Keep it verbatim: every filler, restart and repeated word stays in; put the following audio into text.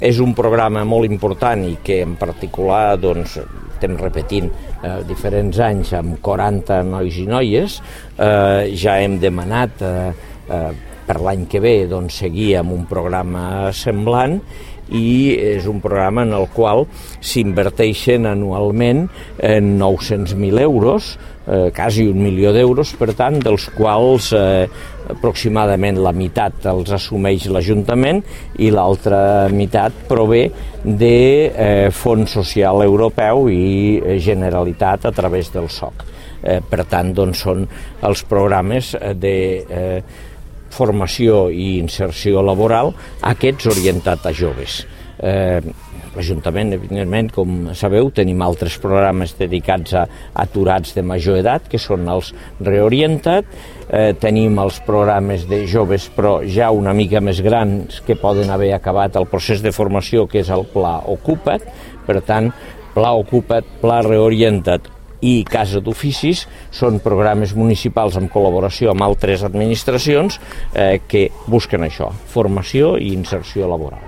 És un programa molt important i que en particular doncs, estem repetint eh, diferents anys amb quaranta nois i noies. Eh, ja hem demanat eh, eh, per l'any que ve doncs, seguir amb un programa semblant i és un programa en el qual s'inverteixen anualment en nou-cents mil euros, eh, quasi un milió d'euros, per tant, dels quals eh, aproximadament la meitat els assumeix l'Ajuntament i l'altra meitat prové de eh, Fons Social Europeu i Generalitat a través del S O C. Eh, per tant, doncs, són els programes de eh, formació i inserció laboral, aquests orientats a joves. Eh, L'Ajuntament, evidentment, com sabeu, tenim altres programes dedicats a aturats de major edat, que són els Reorientat, eh, tenim els programes de joves, però ja una mica més grans, que poden haver acabat el procés de formació, que és el Pla Ocupa't. Per tant, Pla Ocupa't, Pla Reorientat i Casa d'Oficis són programes municipals en col·laboració amb altres administracions eh, que busquen això, formació i inserció laboral.